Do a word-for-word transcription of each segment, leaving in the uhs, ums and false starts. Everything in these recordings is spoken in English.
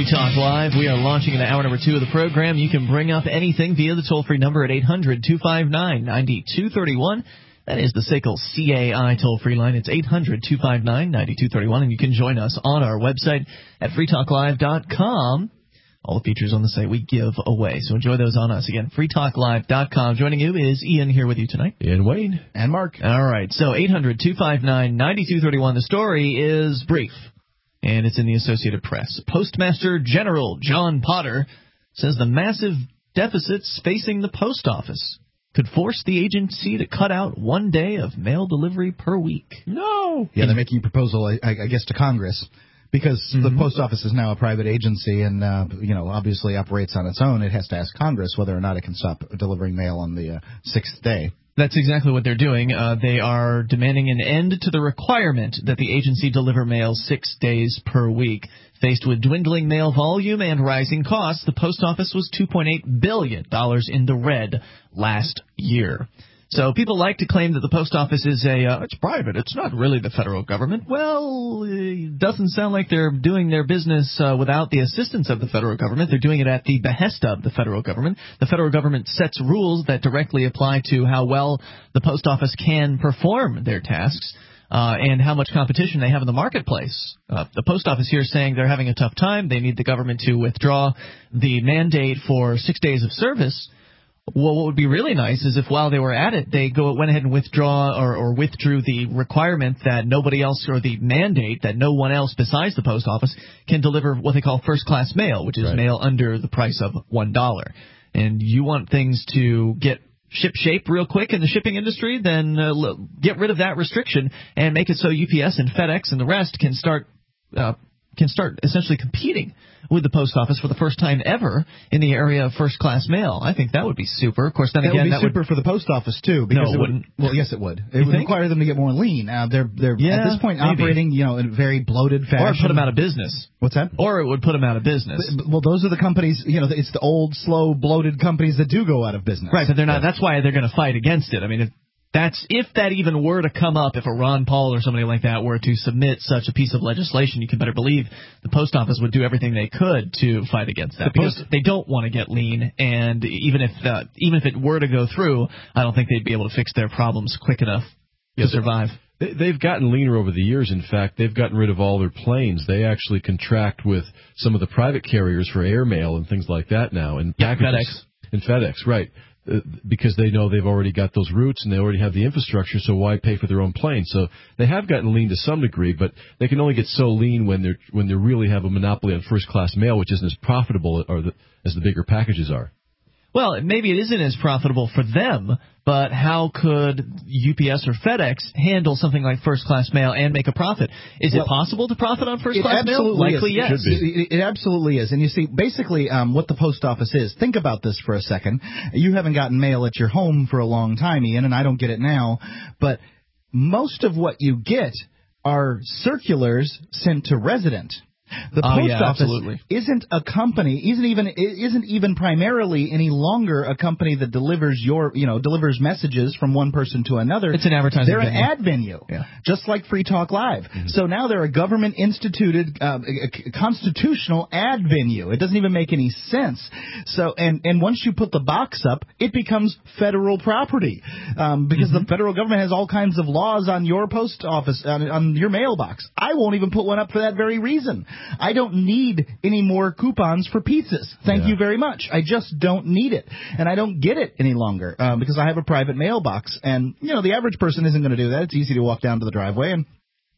Free Talk Live. We are launching into hour number two of the program. You can bring up anything via the toll-free number at eight hundred two five nine nine two three one. That is the S A C L C A I toll-free line. It's eight hundred two five nine nine two three one, and you can join us on our website at free talk live dot com. All the features on the site we give away, so enjoy those on us. Again, free talk live dot com. Joining you is Ian here with you tonight. Ian Wayne. And Mark. All right, so eight hundred two five nine nine two three one. The story is brief, and it's in the Associated Press. Postmaster General John Potter says the massive deficits facing the post office could force the agency to cut out one day of mail delivery per week. No. Yeah, they're making a proposal, I, I guess, to Congress. Because mm-hmm. the post office is now a private agency and, uh, you know, obviously operates on its own. It has to ask Congress whether or not it can stop delivering mail on the uh, sixth day. That's exactly what they're doing. Uh, they are demanding an end to the requirement that the agency deliver mail six days per week. Faced with dwindling mail volume and rising costs, the post office was two point eight billion dollars in the red last year. So people like to claim that the post office is a, uh, it's private, it's not really the federal government. Well, it doesn't sound like they're doing their business uh, without the assistance of the federal government. They're doing it at the behest of the federal government. The federal government sets rules that directly apply to how well the post office can perform their tasks. Uh, and how much competition they have in the marketplace. Uh, the post office here is saying they're having a tough time. They need the government to withdraw the mandate for six days of service. Well, what would be really nice is if while they were at it, they go went ahead and withdraw or, or withdrew the requirement that nobody else, or the mandate that no one else besides the post office can deliver what they call first-class mail, which is right. mail under the price of one dollar. And you want things to get ship shape real quick in the shipping industry, then uh, get rid of that restriction and make it so U P S and FedEx and the rest can start uh, can start essentially competing with the post office for the first time ever in the area of first-class mail. I think that would be super. Of course, then that again, would be that super would... for the post office too. Because no, it, it wouldn't. Would, well, yes, it would. It you would think? require them to get more lean. Uh, they're they're yeah, at this point maybe. operating, you know, in a very bloated fashion. Or it put them out of business. What's that? Or it would put them out of business. But, well, those are the companies. You know, it's the old, slow, bloated companies that do go out of business. Right, but they're not. That's why they're going to fight against it. I mean, if That's if that even were to come up, if a Ron Paul or somebody like that were to submit such a piece of legislation, you can better believe the post office would do everything they could to fight against that, because they don't want to get lean, and even if uh, even if it were to go through, I don't think they'd be able to fix their problems quick enough to survive. They've gotten leaner over the years. In fact, they've gotten rid of all their planes. They actually contract with some of the private carriers for airmail and things like that now. And yeah, packages. FedEx. And FedEx, right. Uh, because they know they've already got those routes and they already have the infrastructure, so why pay for their own plane? So they have gotten lean to some degree, but they can only get so lean when they're when they really have a monopoly on first-class mail, which isn't as profitable or the, as the bigger packages are. Well, maybe it isn't as profitable for them, but how could U P S or FedEx handle something like first-class mail and make a profit? Is well, it possible to profit on first-class mail? Likely, is. yes. It, it, it absolutely is. And you see, basically, um, what the post office is, think about this for a second. You haven't gotten mail at your home for a long time, Ian, and I don't get it now, but most of what you get are circulars sent to resident. The oh, post yeah, office absolutely. isn't a company, isn't even isn't even primarily any longer a company that delivers your, you know, delivers messages from one person to another. It's an advertising They're venue. an ad venue, yeah. just like Free Talk Live. Mm-hmm. So now they're a government-instituted, uh, a constitutional ad venue. It doesn't even make any sense. So, and, and once you put the box up, it becomes federal property, um, because mm-hmm. the federal government has all kinds of laws on your post office, on, on your mailbox. I won't even put one up for that very reason. I don't need any more coupons for pizzas. Thank yeah. you very much. I just don't need it. And I don't get it any longer um, because I have a private mailbox. And, you know, the average person isn't going to do that. It's easy to walk down to the driveway and,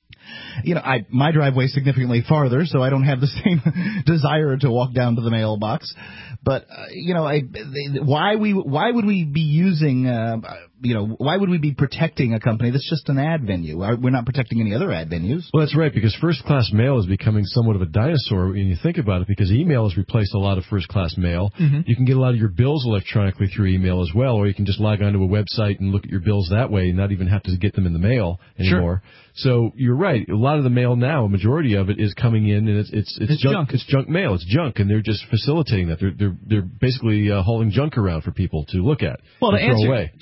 you know, I my driveway is significantly farther, so I don't have the same desire to walk down to the mailbox. But uh, you know, I, why we why would we be using uh, you know why would we be protecting a company that's just an ad venue? We're not protecting any other ad venues. Well, that's right, because first class mail is becoming somewhat of a dinosaur when you think about it, because email has replaced a lot of first class mail. Mm-hmm. You can get a lot of your bills electronically through email as well, or you can just log onto a website and look at your bills that way and not even have to get them in the mail anymore. Sure. So you're right. A lot of the mail now, a majority of it is coming in, and it's it's it's, it's junk, junk. It's junk mail. It's junk, and they're just facilitating that. They're they're they're basically uh, hauling junk around for people to look at. Well, to and throw answer away. to answer your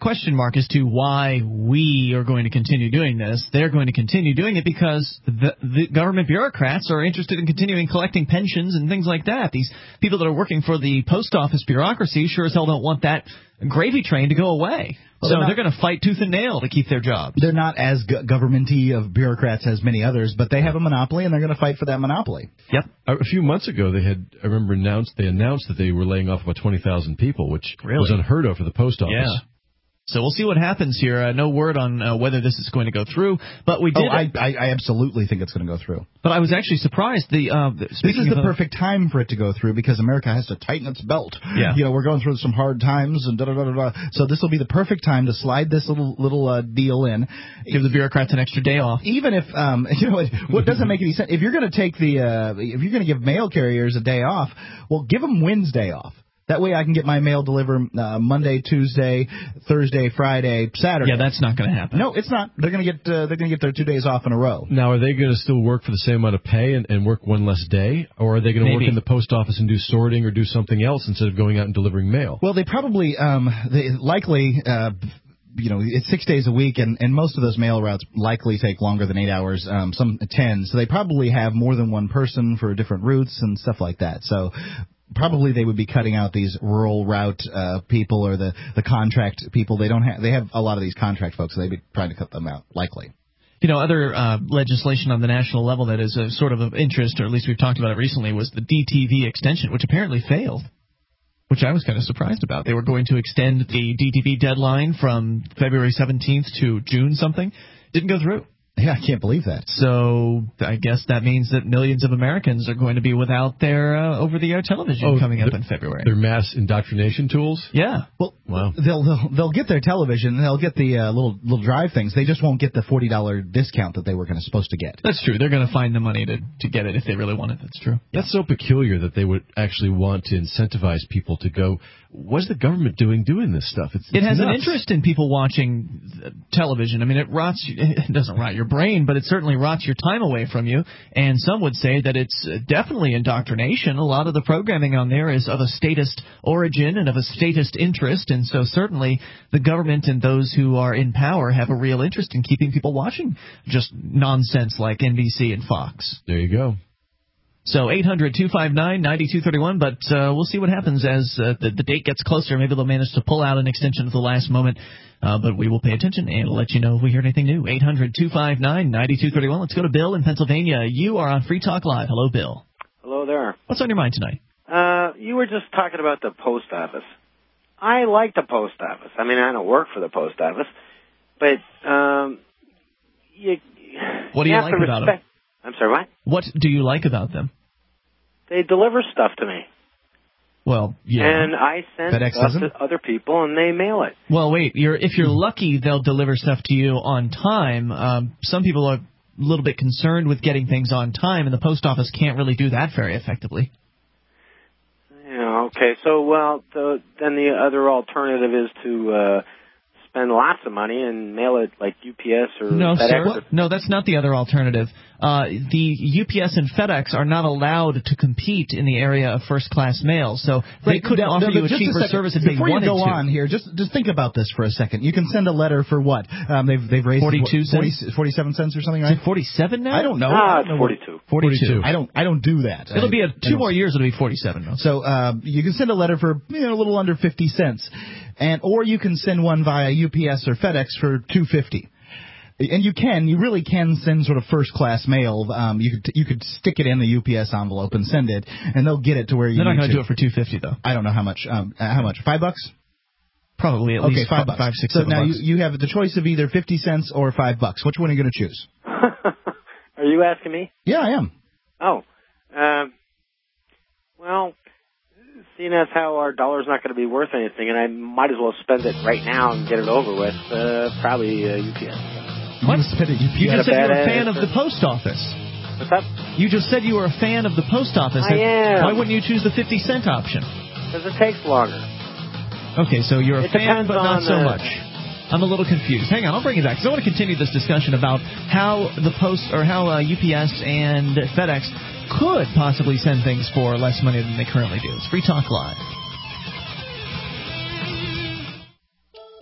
question mark as to why we are going to continue doing this. They're going to continue doing it because the, the government bureaucrats are interested in continuing collecting pensions and things like that. These people that are working for the post office bureaucracy sure as hell don't want that gravy train to go away. Well, so they're, they're going to fight tooth and nail to keep their jobs. They're not as go- government-y of bureaucrats as many others, but they have a monopoly, and they're going to fight for that monopoly. Yep. A few months ago, they had, I remember, announced they announced that they were laying off about twenty thousand people, which really? was unheard of for the post office. Yeah. So we'll see what happens here. Uh, no word on uh, whether this is going to go through, but we did. Oh, I, I, I absolutely think it's going to go through. But I was actually surprised. The uh, this is the perfect time for it to go through because America has to tighten its belt. Yeah. You know, we're going through some hard times and da da da da. So this will be the perfect time to slide this little little uh, deal in. Give the bureaucrats an extra day off. Even if um, you know, what doesn't make any sense. If you're going to take the, uh, if you're going to give mail carriers a day off, well, give them Wednesday off. That way I can get my mail delivered uh, Monday, Tuesday, Thursday, Friday, Saturday. Yeah, that's not going to happen. No, it's not. They're going to get uh, they're going to get their two days off in a row. Now, are they going to still work for the same amount of pay and, and work one less day, or are they going to work in the post office and do sorting or do something else instead of going out and delivering mail? Well, they probably um, they likely. Uh, You know, it's six days a week, and, and most of those mail routes likely take longer than eight hours, um, some ten. So they probably have more than one person for different routes and stuff like that. So probably they would be cutting out these rural route uh, people or the, the contract people. They don't have they have a lot of these contract folks, so they'd be trying to cut them out, likely. You know, other uh, legislation on the national level that is a sort of of interest, or at least we've talked about it recently, was the D T V extension, which apparently failed. Which I was kind of surprised about. They were going to extend the D T V deadline from February seventeenth to June something. Didn't go through. Yeah, I can't believe that. So I guess that means that millions of Americans are going to be without their uh, over-the-air television oh, coming up in February. Their mass indoctrination tools? Yeah. Well, wow. They'll they'll, they'll get their television. They'll get the uh, little little drive things. They just won't get the forty dollars discount that they were going to supposed to get. That's true. They're going to find the money to, to get it if they really want it. That's true. That's so peculiar that they would actually want to incentivize people to go. What's the government doing doing this stuff? It's, it's it has nuts. an interest in people watching television. I mean, it rots. It doesn't rot your brain, but it certainly rots your time away from you. And some would say that it's definitely indoctrination. A lot of the programming on there is of a statist origin and of a statist interest, and so certainly the government and those who are in power have a real interest in keeping people watching just nonsense like N B C and Fox. There you go. So eight hundred two five nine nine two three one, but uh, we'll see what happens as uh, the, the date gets closer. Maybe they'll manage to pull out an extension at the last moment, uh, but we will pay attention and let you know if we hear anything new. eight hundred two five nine nine two three one. Let's go to Bill in Pennsylvania. You are on Free Talk Live. Hello, Bill. Hello there. What's on your mind tonight? Uh, you were just talking about the post office. I like the post office. I mean, I don't work for the post office, but um, you, what do you you have like to about respect- them? I'm sorry, what? What do you like about them? They deliver stuff to me. Well, yeah. And I send FedEx stuff doesn't? to other people, and they mail it. Well, wait. You're, if you're lucky, they'll deliver stuff to you on time. Um, some people are a little bit concerned with getting things on time, and the post office can't really do that very effectively. Yeah, okay. So, well, the, then the other alternative is to uh, spend lots of money and mail it like U P S or no, FedEx. sir. Or... No, that's not the other alternative. Uh, the U P S and FedEx are not allowed to compete in the area of first-class mail, so they Right, couldn't now, offer now, you a just cheaper second. service if they Before wanted you go to. on here, just just think about this for a second. You can send a letter for what? Um, they've they've raised forty-two it, what, cents, forty-seven cents or something, Is right? it forty-seven now? I don't know. Ah, I it's don't know forty-two. What, forty-two. I don't I don't do that. It'll I, be a, two anyways. more years. It'll be forty-seven. Though. So uh, you can send a letter for you know a little under fifty cents, and or you can send one via U P S or FedEx for two fifty. And you can, you really can send sort of first-class mail. Um, you could you could stick it in the U P S envelope and send it, and they'll get it to where you. They're not going to do it for two fifty though. I don't know how much. Um, how much? Five bucks? Probably at Okay, least five bucks. five, six, so seven now bucks. you you have the choice of either fifty cents or five bucks. Which one are you going to choose? Are you asking me? Yeah, I am. Oh, um, well, seeing as how our dollar's not going to be worth anything, and I might as well spend it right now and get it over with, uh, probably uh, U P S. What? You spend it, you, You got just a said you were bad a fan of answer? the post office. What's up? You just said you were a fan of the post office. I am. Why wouldn't you choose the fifty cent option? Because it takes longer. Okay, so you're a It fan, depends but not on so the- much. I'm a little confused. Hang on, I'll bring you back because I want to continue this discussion about how the post or how uh, U P S and FedEx could possibly send things for less money than they currently do. It's Free Talk Live.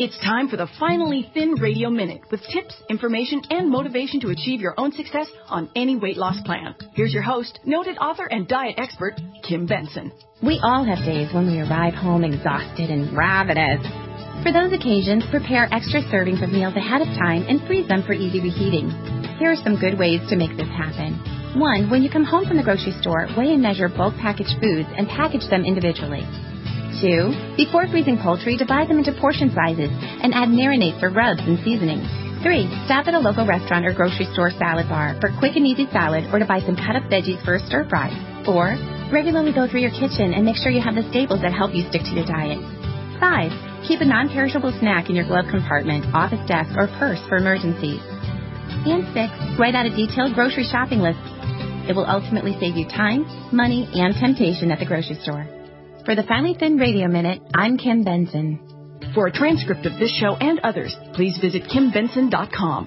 It's time for the Finally Thin Radio Minute with tips, information, and motivation to achieve your own success on any weight loss plan. Here's your host, noted author and diet expert, Kim Benson. We all have days when we arrive home exhausted and ravenous. For those occasions, prepare extra servings of meals ahead of time and freeze them for easy reheating. Here are some good ways to make this happen. One, when you come home from the grocery store, weigh and measure bulk packaged foods and package them individually. Two, before freezing poultry, divide them into portion sizes and add marinade for rubs and seasonings. Three, stop at a local restaurant or grocery store salad bar for quick and easy salad or to buy some cut-up veggies for a stir fry. Four, regularly go through your kitchen and make sure you have the staples that help you stick to your diet. Five, keep a non-perishable snack in your glove compartment, office desk, or purse for emergencies. And six, write out a detailed grocery shopping list. It will ultimately save you time, money, and temptation at the grocery store. For the Finally Thin Radio Minute, I'm Kim Benson. For a transcript of this show and others, please visit kim benson dot com.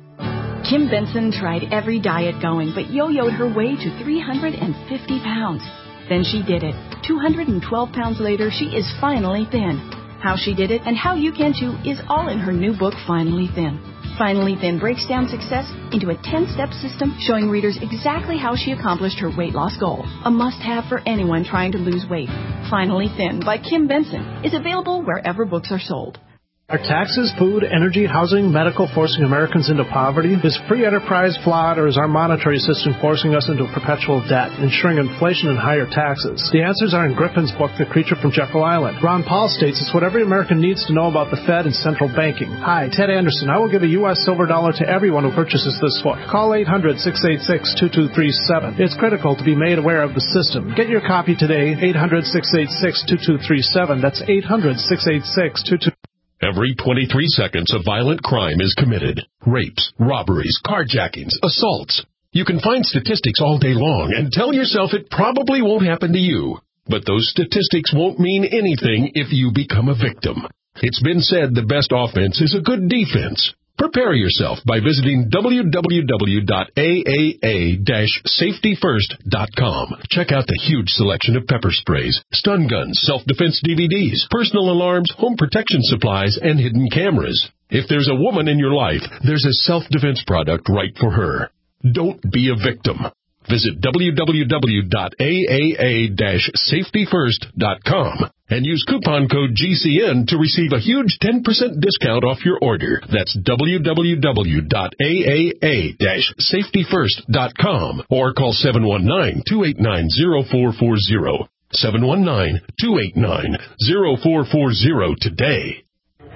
Kim Benson tried every diet going, but yo-yoed her way to three hundred fifty pounds. Then she did it. two hundred twelve pounds later, she is finally thin. How she did it and how you can too is all in her new book, Finally Thin. Finally Thin breaks down success into a ten-step system showing readers exactly how she accomplished her weight loss goal. A must-have for anyone trying to lose weight. Finally Thin by Kim Benson is available wherever books are sold. Are taxes, food, energy, housing, medical forcing Americans into poverty? Is free enterprise flawed, or is our monetary system forcing us into perpetual debt, ensuring inflation and higher taxes? The answers are in Griffin's book, The Creature from Jekyll Island. Ron Paul states it's what every American needs to know about the Fed and central banking. Hi, Ted Anderson. I will give a U S silver dollar to everyone who purchases this book. Call eight hundred, six eight six, two two three seven. It's critical to be made aware of the system. Get your copy today, eight hundred, six eight six, two two three seven. That's eight hundred, six eight six, two two three seven. Every twenty-three seconds, a violent crime is committed. Rapes, robberies, carjackings, assaults. You can find statistics all day long and tell yourself it probably won't happen to you. But those statistics won't mean anything if you become a victim. It's been said the best offense is a good defense. Prepare yourself by visiting w w w dot a a a dash safety first dot com. Check out the huge selection of pepper sprays, stun guns, self-defense D V Ds, personal alarms, home protection supplies, and hidden cameras. If there's a woman in your life, there's a self-defense product right for her. Don't be a victim. Visit w w w dot a a a dash safety first dot com and use coupon code G C N to receive a huge ten percent discount off your order. That's w w w dot a a a dash safety first dot com or call seven one nine, two eight nine, zero four four zero. seven one nine, two eight nine, zero four four zero today.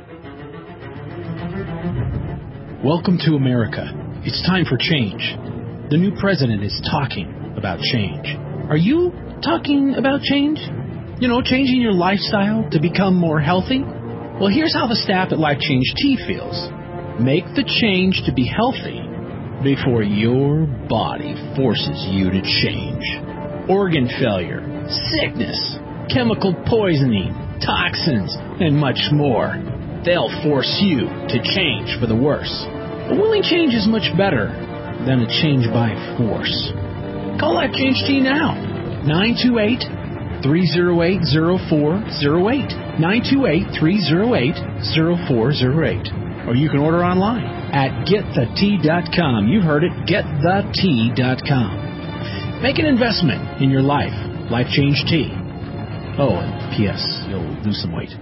Welcome to America. It's time for change. The new president is talking about change. Are you talking about change? You know, changing your lifestyle to become more healthy? Well, here's how the staff at Life Change Tea feels. Make the change to be healthy before your body forces you to change. Organ failure, sickness, chemical poisoning, toxins, and much more. They'll force you to change for the worse. A willing change is much better than a change by force. Call Life Change Tea now. nine two eight, three oh eight, oh four oh eight. nine two eight, three oh eight, oh four oh eight. Or you can order online at get the tea dot com. You heard it, get the tea dot com. Make an investment in your life. Life Change Tea. Oh, and P S You'll lose some weight.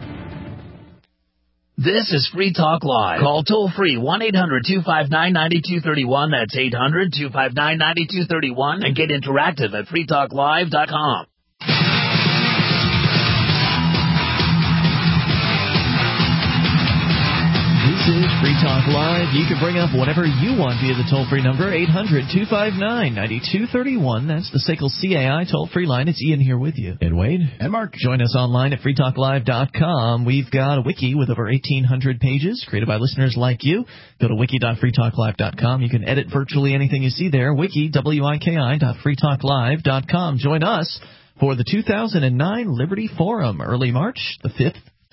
This is Free Talk Live. Call toll-free one eight hundred, two five nine, nine two three one. That's eight hundred, two five nine, nine two three one. And get interactive at free talk live dot com. This is Free Talk Live. You can bring up whatever you want via the toll-free number, eight hundred, two five nine, nine two three one. That's the S A C L C A I toll-free line. It's Ian here with you. And Wade. And Mark. Join us online at free talk live dot com. We've got a wiki with over eighteen hundred pages created by listeners like you. Go to wiki dot free talk live dot com. You can edit virtually anything you see there. Wiki, W I K I dot free talk live dot com. Join us for the two thousand nine Liberty Forum, early March, the fifth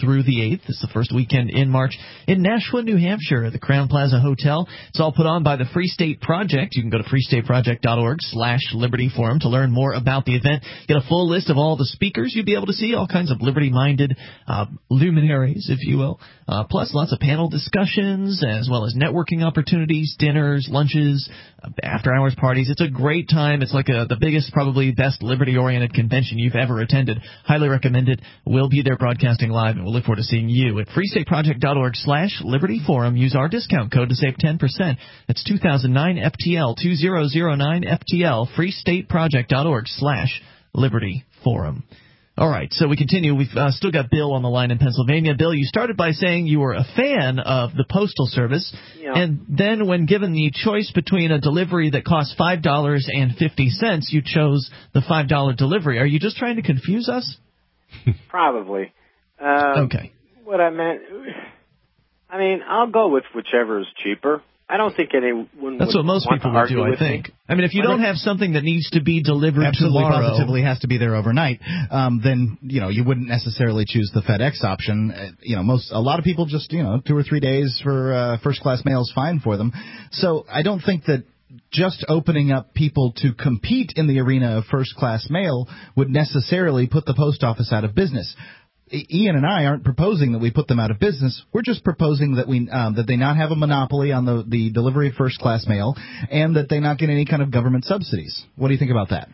through the eighth. It's the first weekend in March in Nashua, New Hampshire, at the Crowne Plaza Hotel. It's all put on by the Free State Project. You can go to free state project dot org slash Liberty Forum to learn more about the event. Get a full list of all the speakers you'll be able to see, all kinds of liberty-minded uh, luminaries, if you will. Uh, plus, lots of panel discussions, as well as networking opportunities, dinners, lunches, uh, after-hours parties. It's a great time. It's like a, the biggest, probably best liberty-oriented convention you've ever attended. Highly recommend it. We'll be there broadcasting live, and we'll look forward to seeing you at free state project dot org slash Liberty Forum. Use our discount code to save ten percent. That's two thousand nine F T L, two thousand nine F T L, free state project dot org slash Liberty Forum. All right, so we continue. We've uh, still got Bill on the line in Pennsylvania. Bill, you started by saying you were a fan of the Postal Service, yeah. and then when given the choice between a delivery that costs five dollars and fifty cents, you chose the five dollar delivery. Are you just trying to confuse us? Probably. Um, okay. What I meant, I mean, I'll go with whichever is cheaper. I don't think anyone would That's what most want people to would do, argue I with think. me. I mean, if you don't have something that needs to be delivered absolutely tomorrow, positively has to be there overnight, um, then you know you wouldn't necessarily choose the FedEx option. Uh, you know, most a lot of people just you know two or three days for uh, first class mail is fine for them. So I don't think that just opening up people to compete in the arena of first class mail would necessarily put the post office out of business. Ian and I aren't proposing that we put them out of business. We're just proposing that we um, that they not have a monopoly on the, the delivery of first-class mail and that they not get any kind of government subsidies. What do you think about that?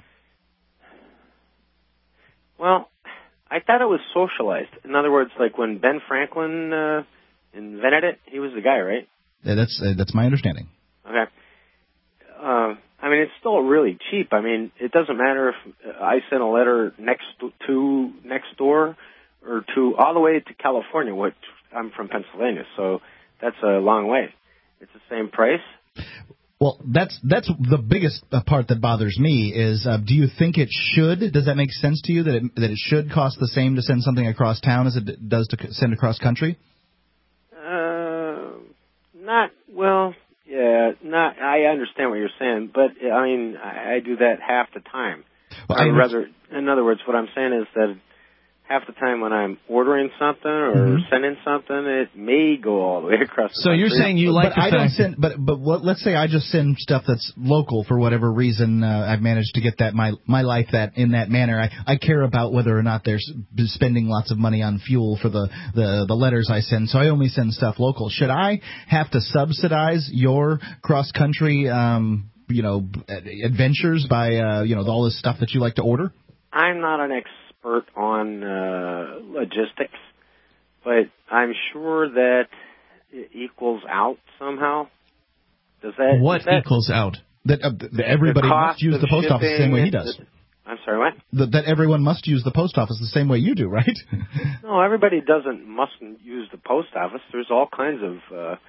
Well, I thought it was socialized. In other words, like when Ben Franklin uh, invented it, he was the guy, right? Yeah, that's uh, that's my understanding. Okay. Uh, I mean, it's still really cheap. I mean, it doesn't matter if I send a letter next to next door or to all the way to California, which I'm from Pennsylvania, so that's a long way. It's the same price. Well, that's that's the biggest part that bothers me is, uh, do you think it should? Does that make sense to you that it, that it should cost the same to send something across town as it does to send across country? Uh, not well. Yeah, not. I understand what you're saying, but I mean, I, I do that half the time. Well, or rather, in other words, what I'm saying is that half the time when I'm ordering something or mm-hmm. sending something, it may go all the way across the So country. you're saying you like but the I fact don't send, but but what, let's say I just send stuff that's local for whatever reason. Uh, I've managed to get that my my life that in that manner. I, I care about whether or not they're spending lots of money on fuel for the, the, the letters I send, so I only send stuff local. Should I have to subsidize your cross country um, you know adventures by uh, you know all this stuff that you like to order? I'm not an expert on uh, logistics, but I'm sure that it equals out somehow. Does that what does that, equals out? That, uh, that everybody must use the post office the same way he does. The, I'm sorry, what? That, that everyone must use the post office the same way you do, right? No, everybody doesn't mustn't use the post office. There's all kinds of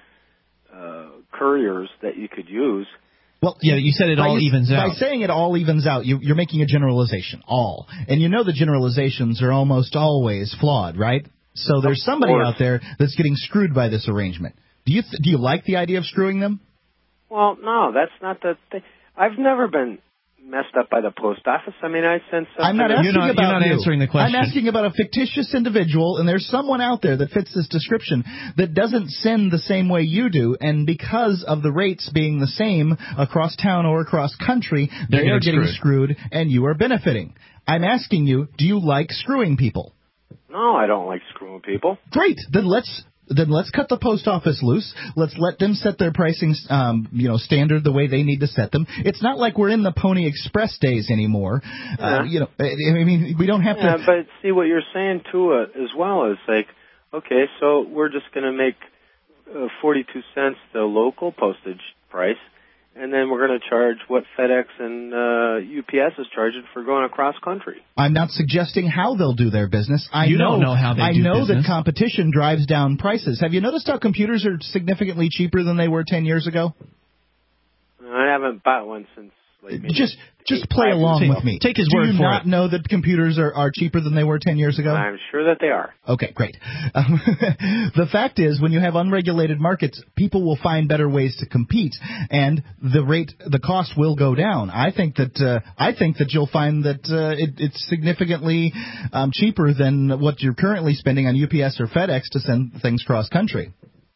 uh, uh, couriers that you could use. Well, yeah, you said it all you, evens out. By saying it all evens out, you, you're making a generalization, all. And you know the generalizations are almost always flawed, right? So there's somebody out there that's getting screwed by this arrangement. Do you th- do you like the idea of screwing them? Well, no, that's not the thing. I've never been messed up by the post office. I mean, I sent something. I'm not asking you're not, about you're not you. answering the question. I'm asking about a fictitious individual, and there's someone out there that fits this description that doesn't send the same way you do, and because of the rates being the same across town or across country, They're they are getting screwed. screwed, and you are benefiting. I'm asking you, do you like screwing people? No, I don't like screwing people. Great. Then let's then let's cut the post office loose. Let's let them set their pricing, um, you know, standard the way they need to set them. It's not like we're in the Pony Express days anymore. Yeah. Uh, you know, I mean, we don't have yeah, to. But see what you're saying too uh, as well is like, okay, so we're just going to make uh, forty-two cents the local postage price, and then we're going to charge what FedEx and uh, U P S is charging for going across country. I'm not suggesting how they'll do their business. I you know, don't know how they I do know business. that competition drives down prices. Have you noticed how computers are significantly cheaper than they were ten years ago? I haven't bought one since persuade me. Just just Take play five along years with me. Take his Do word you for not it. know that computers are, are cheaper than they were ten years ago? I'm sure that they are. Okay, great. Um, the fact is, when you have unregulated markets, people will find better ways to compete, and the rate, the cost will go down. I think that uh, I think that you'll find that uh, it, it's significantly um, cheaper than what you're currently spending on U P S or FedEx to send things cross country.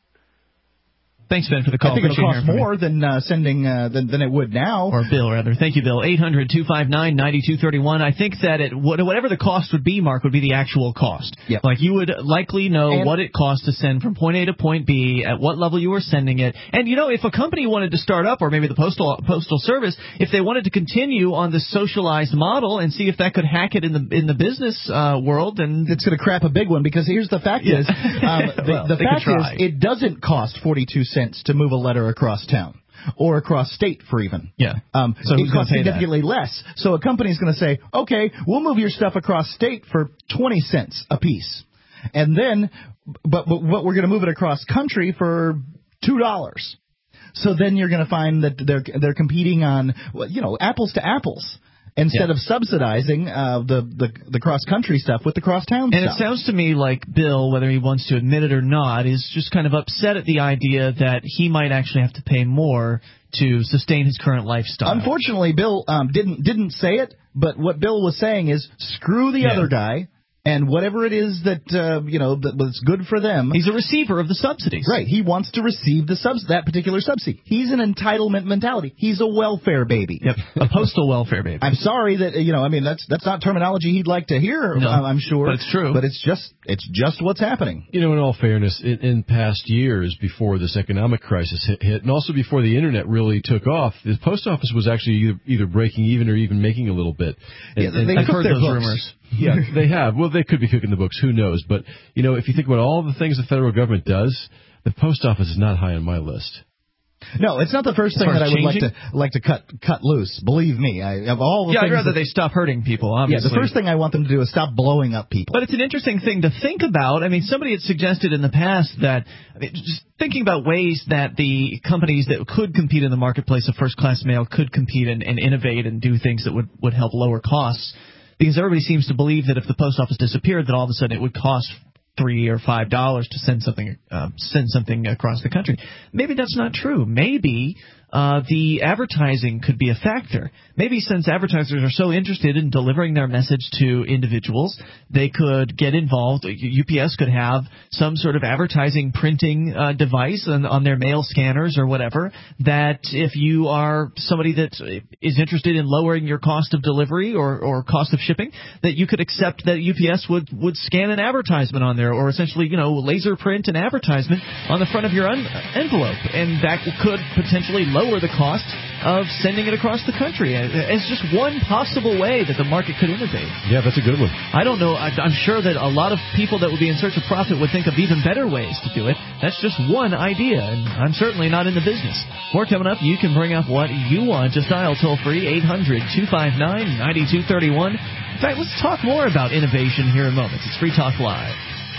Thanks, Ben, for the call. I think it'll Appreciate cost hearing from more than uh, sending uh, than, than it would now. Or Bill, rather. Thank you, Bill. eight hundred two five nine nine two three one. I think that it, whatever the cost would be, Mark, would be the actual cost. Yep. Like, you would likely know And- what it costs to send from point A to point B, at what level you were sending it. And, you know, if a company wanted to start up, or maybe the postal postal service, if they wanted to continue on this socialized model and see if that could hack it in the in the business uh, world, and it's going to crap a big one, because here's the fact Yeah. is, um, the, Well, the they could fact is, try. it doesn't cost forty-two cents to move a letter across town. Or across state, for even. Yeah. Um, So it who's gonna costs pay that? significantly less. So a company's going to say, okay, we'll move your stuff across state for twenty cents a piece. And then, but, but, but we're going to move it across country for two dollars. So then you're going to find that they're they're competing on, well, you know, apples to apples, instead Yeah. of subsidizing uh, the, the the cross-country stuff with the cross-town And stuff. it sounds to me like Bill, whether he wants to admit it or not, is just kind of upset at the idea that he might actually have to pay more to sustain his current lifestyle. Unfortunately, Bill um, didn't didn't say it, but what Bill was saying is screw the Yeah. other guy, and whatever it is that uh, you know that, that's good for them. He's a receiver of the subsidies. Right. He wants to receive the subs that particular subsidy. He's an entitlement mentality. He's a welfare baby. Yep. A postal welfare baby. I'm sorry that you know. I mean, that's that's not terminology he'd like to hear. No, uh, I'm sure, but it's true. But it's just it's just what's happening. You know, in all fairness, in, in past years before this economic crisis hit, hit, and also before the internet really took off, the post office was actually either, either breaking even or even making a little bit. And, Yeah, they and I've cook heard their those books. rumors. Yeah, they have. Well, they could be cooking the books. Who knows? But, you know, if you think about all the things the federal government does, the post office is not high on my list. No, it's not the first thing far that I as would like changing? to like to cut cut loose. Believe me, I of all the Yeah, I'd things rather that- they stop hurting people, yeah, obviously. the first thing I want them to do is stop blowing up people. But it's an interesting thing to think about. I mean, somebody had suggested in the past that, I mean, just thinking about ways that the companies that could compete in the marketplace of first-class mail could compete and, and innovate and do things that would, would help lower costs. Because everybody seems to believe that if the post office disappeared, that all of a sudden it would cost three or five dollars to send something uh, send something across the country. Maybe that's not true. Maybe uh, the advertising could be a factor. Maybe since advertisers are so interested in delivering their message to individuals, they could get involved. U P S could have some sort of advertising printing uh, device on, on their mail scanners or whatever, that if you are somebody that is interested in lowering your cost of delivery or, or cost of shipping, that you could accept that U P S would, would scan an advertisement on there, or essentially, you know, laser print an advertisement on the front of your un- envelope. And that could potentially lower the cost of sending it across the country. It's just one possible way that the market could innovate. Yeah, that's a good one. I don't know. I, I'm sure that a lot of people that would be in search of profit would think of even better ways to do it. That's just one idea, and I'm certainly not in the business. More coming up. You can bring up what you want. Just dial toll-free eight hundred two five nine nine two three one. In fact, let's talk more about innovation here in moments. It's Free Talk Live.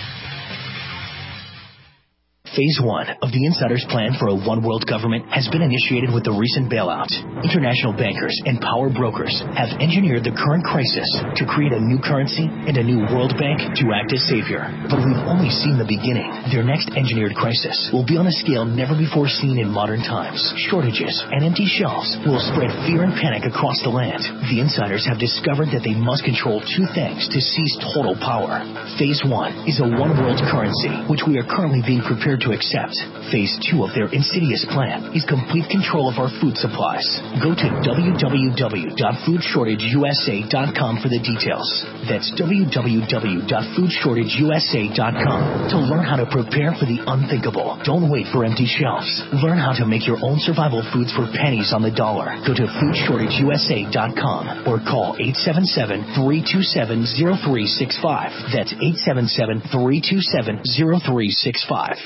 Phase one of the Insider's plan for a one-world government has been initiated with the recent bailout. International bankers and power brokers have engineered the current crisis to create a new currency and a new World Bank to act as savior. But we've only seen the beginning. Their next engineered crisis will be on a scale never before seen in modern times. Shortages and empty shelves will spread fear and panic across the land. The Insiders have discovered that they must control two things to seize total power. Phase one is a one-world currency, which we are currently being prepared to to accept. Phase two of their insidious plan is complete control of our food supplies. Go to w w w dot food shortage u s a dot com for the details. That's w w w dot food shortage u s a dot com to learn how to prepare for the unthinkable. Don't wait for empty shelves. Learn how to make your own survival foods for pennies on the dollar. Go to food shortage u s a dot com or call eight seven seven, three two seven, zero three six five. That's eight seven seven, three two seven, zero three six five.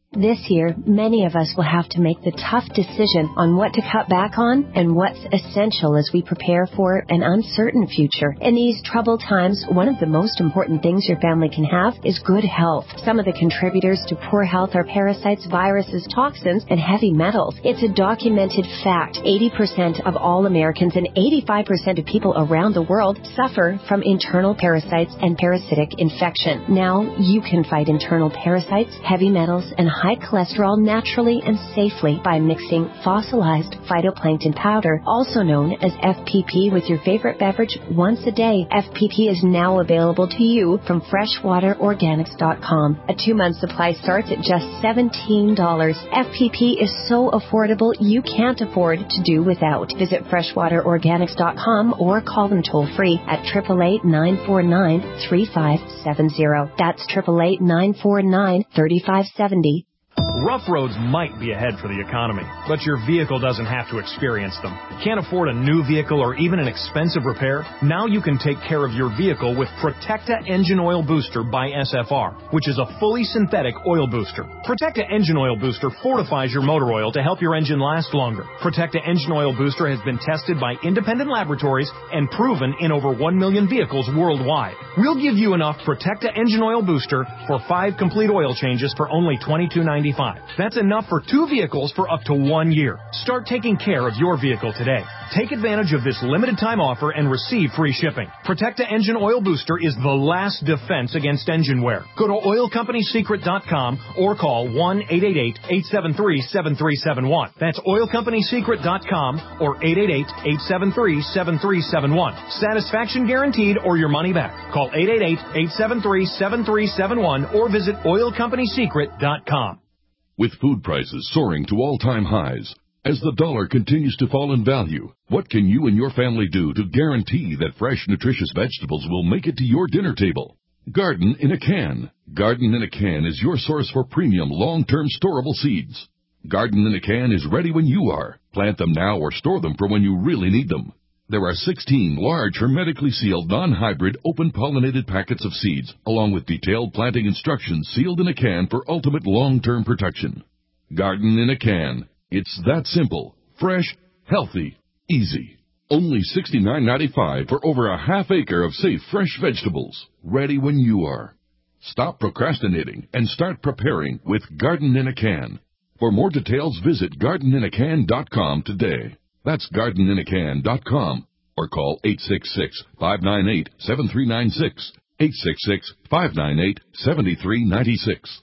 This year, many of us will have to make the tough decision on what to cut back on and what's essential as we prepare for an uncertain future. In these troubled times, one of the most important things your family can have is good health. Some of the contributors to poor health are parasites, viruses, toxins, and heavy metals. It's a documented fact. eighty percent of all Americans and eighty-five percent of people around the world suffer from internal parasites and parasitic infection. Now you can fight internal parasites, heavy metals, and high cholesterol naturally and safely by mixing fossilized phytoplankton powder, also known as F P P, with your favorite beverage once a day. F P P is now available to you from freshwater organics dot com. A two-month supply starts at just seventeen dollars. F P P is so affordable you can't afford to do without. Visit freshwater organics dot com or call them toll-free at eight eight eight, nine four nine, three five seven zero. That's eight eight eight, nine four nine, three five seven zero. Rough roads might be ahead for the economy, but your vehicle doesn't have to experience them. Can't afford a new vehicle or even an expensive repair? Now you can take care of your vehicle with Protecta Engine Oil Booster by S F R, which is a fully synthetic oil booster. Protecta Engine Oil Booster fortifies your motor oil to help your engine last longer. Protecta Engine Oil Booster has been tested by independent laboratories and proven in over one million vehicles worldwide. We'll give you enough Protecta Engine Oil Booster for five complete oil changes for only twenty-two ninety-five. That's enough for two vehicles for up to one year. Start taking care of your vehicle today. Take advantage of this limited time offer and receive free shipping. Protecta Engine Oil Booster is the last defense against engine wear. Go to oil company secret dot com or call one eight eight eight, eight seven three, seven three seven one. That's oil company secret dot com or eight eight eight, eight seven three, seven three seven one. Satisfaction guaranteed or your money back. Call eight eight eight, eight seven three, seven three seven one or visit oil company secret dot com. With food prices soaring to all-time highs, as the dollar continues to fall in value, what can you and your family do to guarantee that fresh, nutritious vegetables will make it to your dinner table? Garden in a Can. Garden in a Can is your source for premium, long-term storable seeds. Garden in a Can is ready when you are. Plant them now or store them for when you really need them. There are sixteen large, hermetically sealed, non-hybrid, open-pollinated packets of seeds, along with detailed planting instructions sealed in a can for ultimate long-term protection. Garden in a Can. It's that simple, fresh, healthy, easy. Only sixty-nine ninety-five for over a half acre of safe, fresh vegetables, ready when you are. Stop procrastinating and start preparing with Garden in a Can. For more details, visit garden in a can dot com today. That's garden in a can dot com or call eight six six, five nine eight, seven three nine six, eight six six, five nine eight, seven three nine six.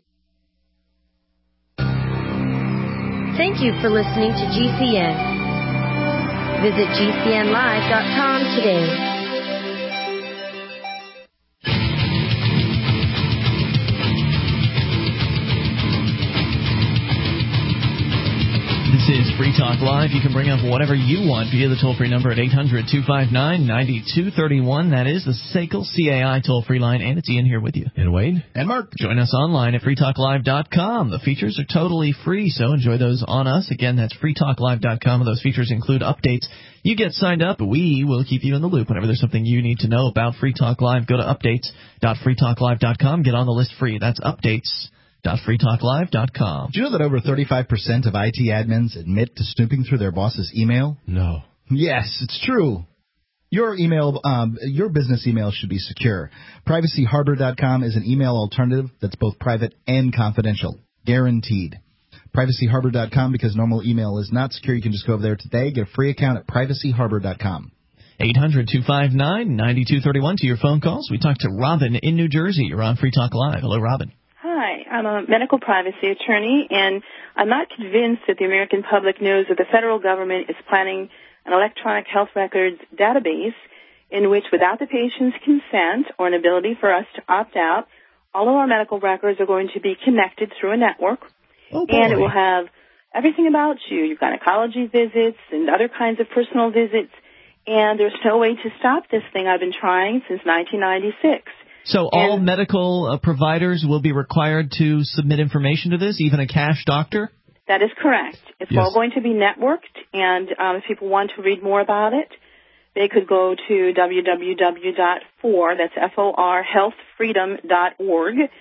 Thank you for listening to G C N. Visit G C N live dot com today. This is Free Talk Live. You can bring up whatever you want via the toll-free number at eight hundred, two five nine, nine two three one. That is the S A C L C A I toll-free line, and it's Ian here with you. And Wayne. And Mark. Join us online at free talk live dot com. The features are totally free, so enjoy those on us. Again, that's free talk live dot com. Those features include updates. You get signed up. We will keep you in the loop whenever there's something you need to know about Free Talk Live. Go to updates dot free talk live dot com. Get on the list free. That's updates dot free talk live dot com. Do you know that over thirty-five percent of I T admins admit to snooping through their boss's email? No. Yes, it's true. Your email, um, your business email should be secure. privacy harbor dot com is an email alternative that's both private and confidential. Guaranteed. privacy harbor dot com, because normal email is not secure. You can just go over there today. Get a free account at privacy harbor dot com. eight hundred, two five nine, nine two three one to your phone calls. We talked to Robin in New Jersey. You're on Free Talk Live. Hello, Robin. Hi, I'm a medical privacy attorney, and I'm not convinced that the American public knows that the federal government is planning an electronic health records database in which, without the patient's consent or an ability for us to opt out, all of our medical records are going to be connected through a network, oh and it will have everything about you. You've got gynecology visits and other kinds of personal visits, and there's no way to stop this thing. I've been trying since nineteen ninety-six. So all and, medical uh, providers will be required to submit information to this, even a cash doctor? That is correct. It's yes. all going to be networked, and um, if people want to read more about it, they could go to w w w dot for, that's F O R, health freedom dot org.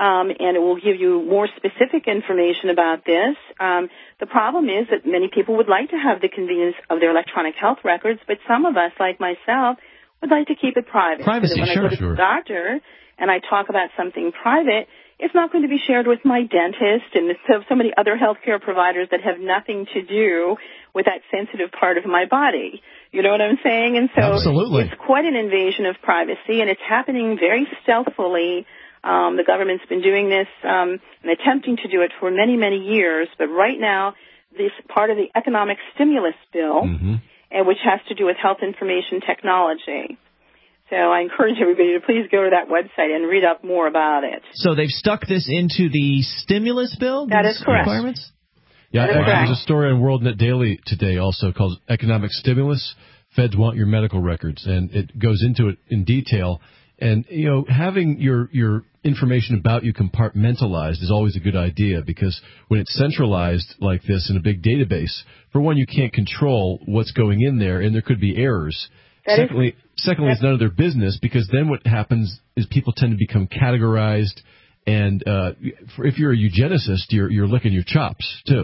um, and it will give you more specific information about this. Um, the problem is that many people would like to have the convenience of their electronic health records, but some of us, like myself, would like to keep it private. Privacy, so that when sure, I go to sure. the doctor and I talk about something private, it's not going to be shared with my dentist and so, so many other healthcare providers that have nothing to do with that sensitive part of my body. You know what I'm saying? And so Absolutely. It's quite an invasion of privacy, and it's happening very stealthily. Um, the government's been doing this um, and attempting to do it for many, many years, but right now this part of the economic stimulus bill, Mm-hmm. and which has to do with health information technology. So I encourage everybody to please go to that website and read up more about it. So they've stuck this into the stimulus bill? That these is correct. Requirements? Yeah, That is I, correct. there's a story on WorldNet Daily today also called Economic Stimulus. Feds want your medical records, and it goes into it in detail. And, you know, having your, your information about you compartmentalized is always a good idea, because when it's centralized like this in a big database, for one, you can't control what's going in there, and there could be errors. That secondly, is, secondly, it's none of their business, because then what happens is people tend to become categorized, and uh, if you're a eugenicist, you're, you're licking your chops, too.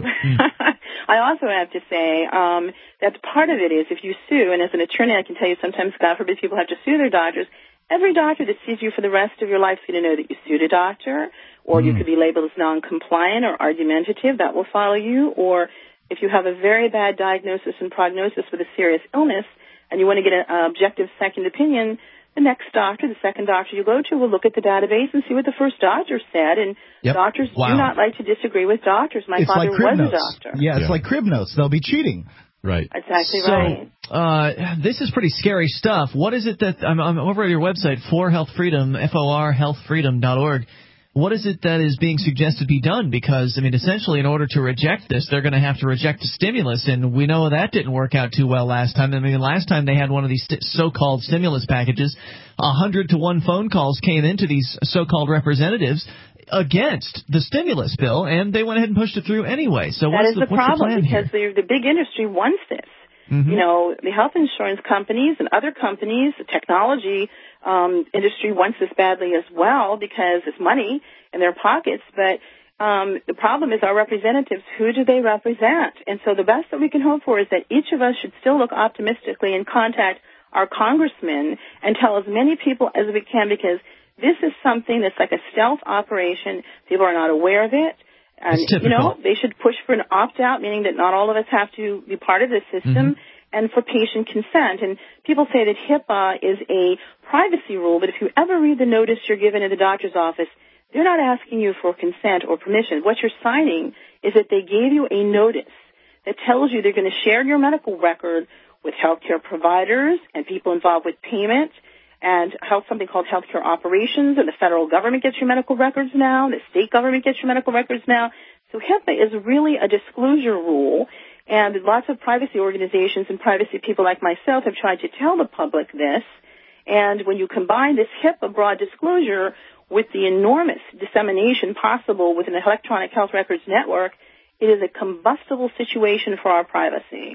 I also have to say um, that part of it is if you sue, and as an attorney I can tell you sometimes, God forbid, people have to sue their doctors. Every doctor that sees you for the rest of your life is going to know that you sued a doctor, or mm. you could be labeled as non-compliant or argumentative. That will follow you. Or if you have a very bad diagnosis and prognosis with a serious illness and you want to get an uh, objective second opinion, the next doctor, the second doctor you go to, will look at the database and see what the first doctor said. And yep. doctors wow. do not like to disagree with doctors. My it's father like crib was notes. a doctor. Yeah, it's yeah. like crib notes. They'll be cheating. Right. Exactly so, right. Uh, this is pretty scary stuff. What is it that, I'm, I'm over at your website, For Health Freedom, F O R health freedom dot org. What is it that is being suggested be done? Because, I mean, essentially, in order to reject this, they're going to have to reject the stimulus, and we know that didn't work out too well last time. I mean, last time they had one of these st- so-called stimulus packages, a hundred to one phone calls came into these so-called representatives against the stimulus bill, and they went ahead and pushed it through anyway. So that what's is the, the what's problem, the plan because here? the, the big industry wants this. Mm-hmm. You know, the health insurance companies and other companies, the technology um, industry wants this badly as well because it's money in their pockets. But um, the problem is our representatives, who do they represent? And so the best that we can hope for is that each of us should still look optimistically and contact our congressmen and tell as many people as we can, because this is something that's like a stealth operation. People are not aware of it. And, you know, they should push for an opt-out, meaning that not all of us have to be part of this system, mm-hmm. and for patient consent. And people say that HIPAA is a privacy rule, but if you ever read the notice you're given in the doctor's office, they're not asking you for consent or permission. What you're signing is that they gave you a notice that tells you they're going to share your medical record with healthcare providers and people involved with payment, and health, something called healthcare operations, and the federal government gets your medical records now, the state government gets your medical records now. So HIPAA is really a disclosure rule, and lots of privacy organizations and privacy people like myself have tried to tell the public this. And when you combine this HIPAA broad disclosure with the enormous dissemination possible with an electronic health records network, it is a combustible situation for our privacy.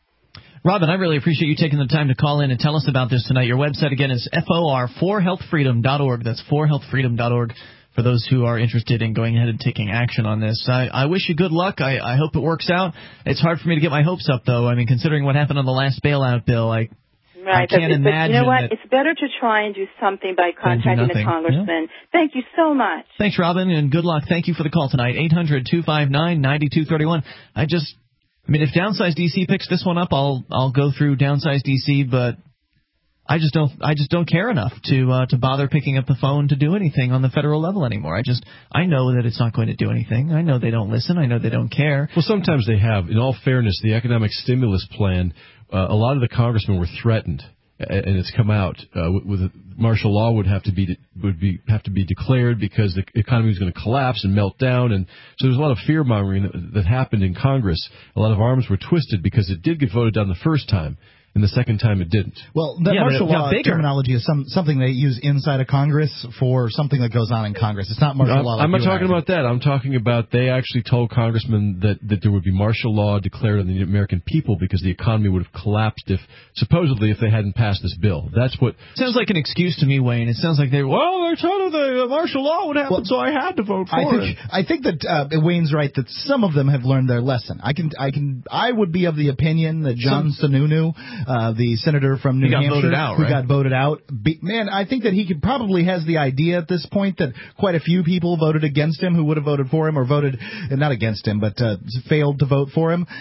Robin, I really appreciate you taking the time to call in and tell us about this tonight. Your website, again, is F O R for health freedom dot org. That's for health freedom dot org for those who are interested in going ahead and taking action on this. I, I wish you good luck. I, I hope it works out. It's hard for me to get my hopes up, though. I mean, considering what happened on the last bailout bill, I, right, I can't but, imagine but you know what? that it's better to try and do something by contacting the congressman. Yeah. Thank you so much. Thanks, Robin, and good luck. Thank you for the call tonight. eight hundred two five nine nine two three one. I just... I mean, if Downsize D C picks this one up, I'll I'll go through Downsize D C, but I just don't I just don't care enough to uh, to bother picking up the phone to do anything on the federal level anymore. I just I know that it's not going to do anything. I know they don't listen. I know they don't care. Well, sometimes they have. In all fairness, the economic stimulus plan, uh, a lot of the congressmen were threatened, and it's come out uh, with a, martial law would have to be would be have to be declared because the economy was going to collapse and melt down, and so there's a lot of fear mongering that, that happened in Congress. A lot of arms were twisted because it did get voted down the first time, and the second time it didn't. Well, the Yeah, martial but it got law bigger. terminology is some something they use inside of Congress for something that goes on in Congress. It's not martial I'm, law. Like I'm not you and I talking are. about that. I'm talking about they actually told congressmen that, that there would be martial law declared on the American people because the economy would have collapsed if, supposedly, if they hadn't passed this bill. That's what... Sounds like an excuse to me, Wayne. It sounds like they, well, they told the uh, martial law would happen, Well, so I had to vote for I think it. I think that uh, Wayne's right that some of them have learned their lesson. I can I can I would be of the opinion that John Sununu, uh, the senator from New He got Hampshire, voted out, who right? got voted out, be, man, I think that he could probably has the idea at this point that quite a few people voted against him who would have voted for him or voted uh, not against him but uh, failed to vote for him.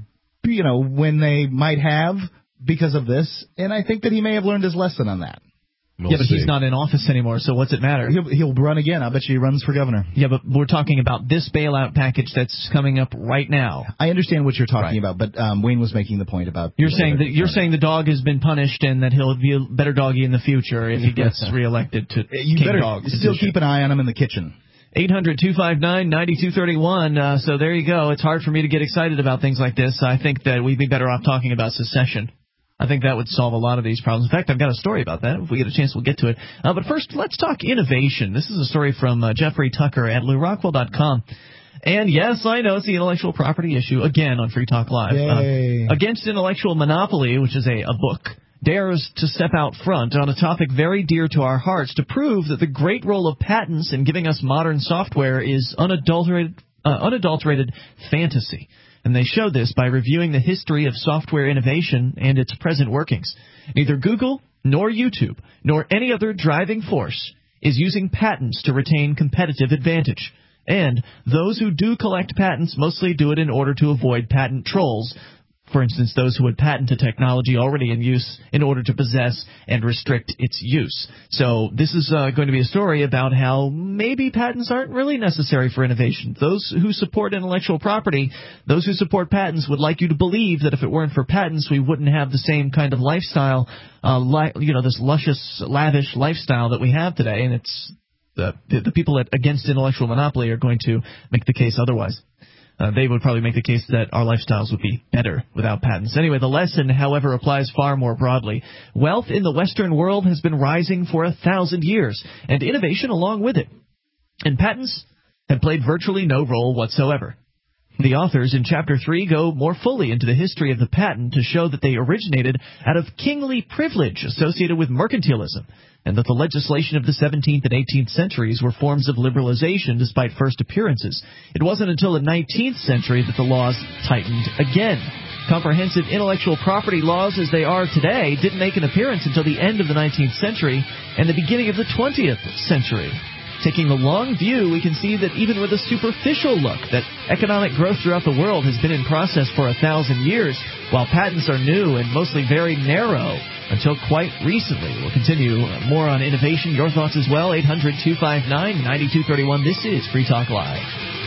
You know, when they might have because of this, and I think that he may have learned his lesson on that. We'll yeah, but see. he's not in office anymore, so what's it matter? He'll, he'll run again. I bet you he runs for governor. Yeah, but we're talking about this bailout package that's coming up right now. I understand what you're talking Right. about, but um, Wayne was making the point about You're saying that you're saying the dog has been punished and that he'll be a better doggy in the future if he gets reelected to you King better Dog still position. keep an eye on him in the kitchen. eight hundred two five nine nine two three one. Uh, so there you go. It's hard for me to get excited about things like this. I think that we'd be better off talking about secession. I think that would solve a lot of these problems. In fact, I've got a story about that. If we get a chance, we'll get to it. Uh, but first, let's talk innovation. This is a story from uh, Jeffrey Tucker at Lou Rockwell dot com. And yes, I know it's the intellectual property issue again on Free Talk Live. Yay. Uh, Against Intellectual Monopoly, which is a, a book, dares to step out front on a topic very dear to our hearts to prove that the great role of patents in giving us modern software is unadulterated, uh, unadulterated fantasy. And they show this by reviewing the history of software innovation and its present workings. Neither Google nor YouTube nor any other driving force is using patents to retain competitive advantage. And those who do collect patents mostly do it in order to avoid patent trolls. For instance, those who would patent a technology already in use in order to possess and restrict its use. So this is uh, going to be a story about how maybe patents aren't really necessary for innovation. Those who support intellectual property, those who support patents would like you to believe that if it weren't for patents, we wouldn't have the same kind of lifestyle, uh, li- you know, this luscious, lavish lifestyle that we have today. And it's the, the people that against intellectual monopoly are going to make the case otherwise. Uh, they would probably make the case that our lifestyles would be better without patents. Anyway, the lesson, however, applies far more broadly. Wealth in the Western world has been rising for a thousand years, and innovation along with it. And patents have played virtually no role whatsoever. The authors in Chapter three go more fully into the history of the patent to show that they originated out of kingly privilege associated with mercantilism, and that the legislation of the seventeenth and eighteenth centuries were forms of liberalization despite first appearances. It wasn't until the nineteenth century that the laws tightened again. Comprehensive intellectual property laws as they are today didn't make an appearance until the end of the nineteenth century and the beginning of the twentieth century. Taking the long view, we can see that even with a superficial look, that economic growth throughout the world has been in process for a thousand years, while patents are new and mostly very narrow until quite recently. We'll continue more on innovation. Your thoughts as well, eight hundred two five nine nine two three one. This is Free Talk Live.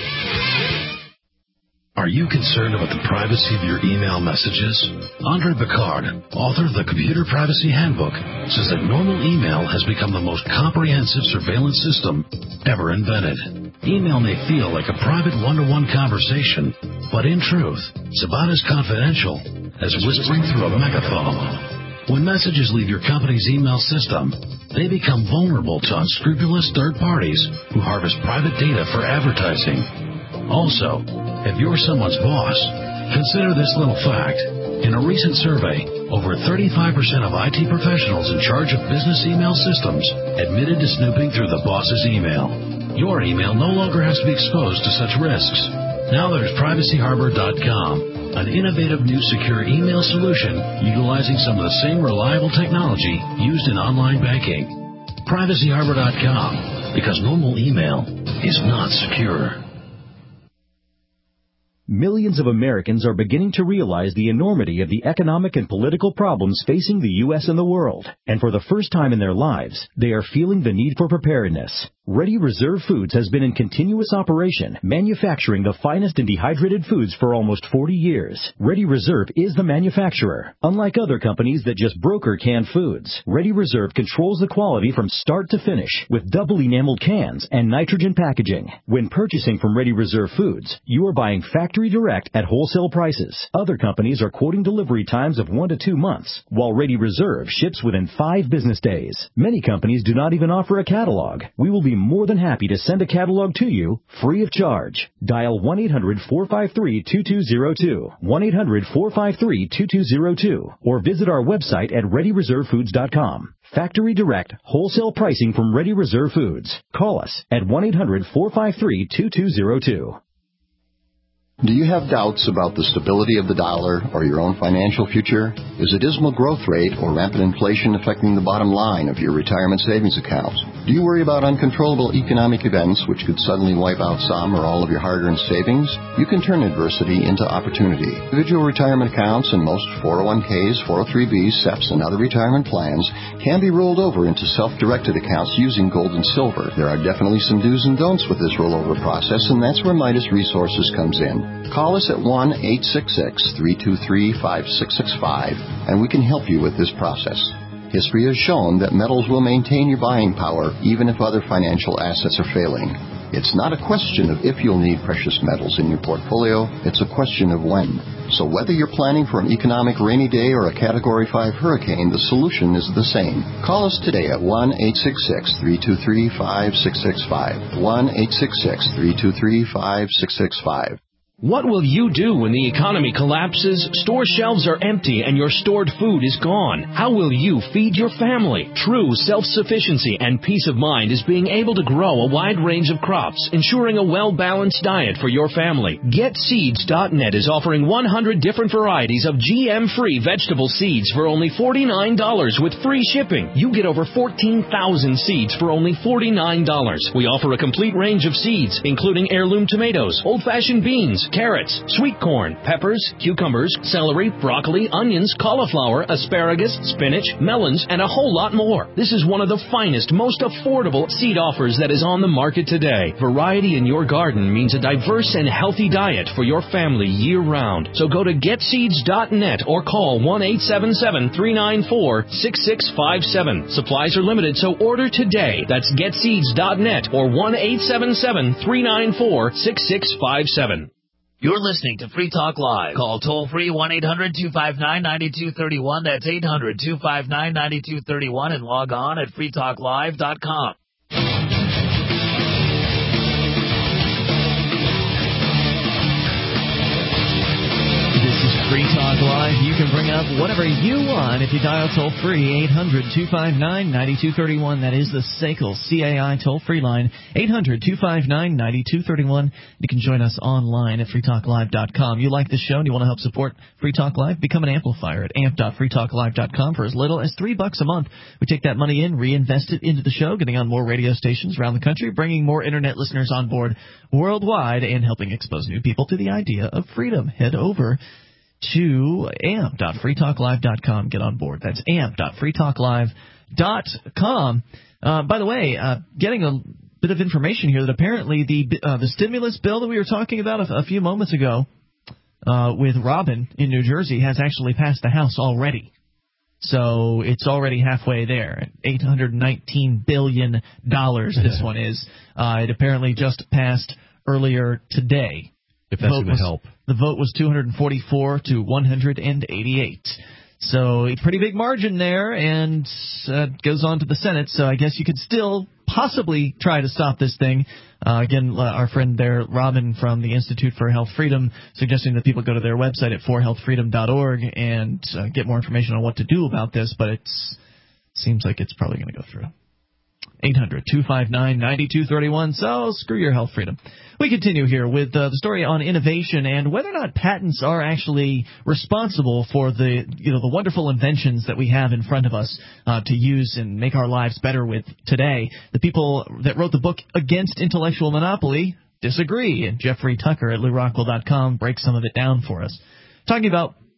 Are you concerned about the privacy of your email messages? Andre Picard, author of the Computer Privacy Handbook, says that normal email has become the most comprehensive surveillance system ever invented. Email may feel like a private one-to-one conversation, but in truth, it's about as confidential as whispering through a megaphone. When messages leave your company's email system, they become vulnerable to unscrupulous third parties who harvest private data for advertising. Also, if you're someone's boss, consider this little fact. In a recent survey, over thirty-five percent of I T professionals in charge of business email systems admitted to snooping through the boss's email. Your email no longer has to be exposed to such risks. Now there's Privacy Harbor dot com, an innovative new secure email solution utilizing some of the same reliable technology used in online banking. Privacy Harbor dot com, because normal email is not secure. Millions of Americans are beginning to realize the enormity of the economic and political problems facing the U S and the world. And for the first time in their lives, they are feeling the need for preparedness. Ready Reserve Foods has been in continuous operation, manufacturing the finest in dehydrated foods for almost forty years. Ready Reserve is the manufacturer. Unlike other companies that just broker canned foods, Ready Reserve controls the quality from start to finish with double enameled cans and nitrogen packaging. When purchasing from Ready Reserve Foods, you are buying factory direct at wholesale prices. Other companies are quoting delivery times of one to two months, while Ready Reserve ships within five business days. Many companies do not even offer a catalog. We will be more than happy to send a catalog to you free of charge. Dial one eight hundred four five three two two zero two, one eight hundred four five three two two zero two, or visit our website at ready reserve foods dot com. Factory direct, wholesale pricing from Ready Reserve Foods. Call us at one eight hundred four five three two two zero two. Do you have doubts about the stability of the dollar or your own financial future? Is a dismal growth rate or rampant inflation affecting the bottom line of your retirement savings account? Do you worry about uncontrollable economic events which could suddenly wipe out some or all of your hard-earned savings? You can turn adversity into opportunity. Individual retirement accounts and most four oh one k's, four oh three b's, S E P's, and other retirement plans can be rolled over into self-directed accounts using gold and silver. There are definitely some do's and don'ts with this rollover process, and that's where Midas Resources comes in. Call us at one eight six six, three two three, five six six five, and we can help you with this process. History has shown that metals will maintain your buying power even if other financial assets are failing. It's not a question of if you'll need precious metals in your portfolio, it's a question of when. So whether you're planning for an economic rainy day or a Category five hurricane, the solution is the same. Call us today at one eight six six, three two three, five six six five, one eight six six, three two three, five six six five. What will you do when the economy collapses, store shelves are empty, and your stored food is gone? How will you feed your family? True self-sufficiency and peace of mind is being able to grow a wide range of crops, ensuring a well-balanced diet for your family. Get Seeds dot net is offering one hundred different varieties of G M-free vegetable seeds for only forty-nine dollars with free shipping. You get over fourteen thousand seeds for only forty-nine dollars. We offer a complete range of seeds, including heirloom tomatoes, old-fashioned beans, carrots, sweet corn, peppers, cucumbers, celery, broccoli, onions, cauliflower, asparagus, spinach, melons, and a whole lot more. This is one of the finest, most affordable seed offers that is on the market today. Variety in your garden means a diverse and healthy diet for your family year-round. So go to Get Seeds dot net or call one eight seven seven, three nine four, six six five seven. Supplies are limited, so order today. That's Get Seeds dot net or one eight seven seven, three nine four, six six five seven. You're listening to Free Talk Live. Call toll-free one eight hundred two five nine nine two three one. That's eight hundred two five nine nine two three one, and log on at free talk live dot com. Free Talk Live. You can bring up whatever you want if you dial toll-free eight hundred two five nine nine two three one. That is the S A C L C A I toll-free line, eight hundred two five nine nine two three one. You can join us online at free talk live dot com. You like this show and you want to help support Free Talk Live? Become an amplifier at amp dot free talk live dot com for as little as three bucks a month. We take that money in, reinvest it into the show, getting on more radio stations around the country, bringing more Internet listeners on board worldwide, and helping expose new people to the idea of freedom. Head over to amp dot free talk live dot com. Get on board. That's amp dot free talk live dot com. Uh, by the way, uh, getting a bit of information here that apparently the uh, the stimulus bill that we were talking about a, a few moments ago uh, with Robin in New Jersey has actually passed the House already. So it's already halfway there. eight hundred nineteen billion dollars this one is. Uh, it apparently just passed earlier today. If that's going to help. The vote was two hundred forty-four to one hundred eighty-eight. So a pretty big margin there, and uh, goes on to the Senate. So I guess you could still possibly try to stop this thing. Uh, again, uh, our friend there, Robin from the Institute for Health Freedom, suggesting that people go to their website at for health freedom dot org and uh, get more information on what to do about this. But it seems like it's probably going to go through. eight hundred two five nine nine two three one. So screw your health freedom. We continue here with uh, the story on innovation and whether or not patents are actually responsible for the you know the wonderful inventions that we have in front of us uh, to use and make our lives better with today. The people that wrote the book Against Intellectual Monopoly disagree, and Jeffrey Tucker at Lou Rockwell dot com breaks some of it down for us. Talking about